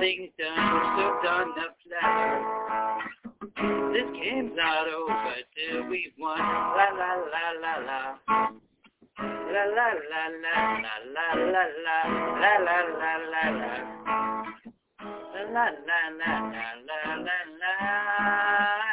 everything's done, we're soaked on the platter. This game's not over till we've won. La la la la la. La la la la la la la la la la la la la. La la la la la la la.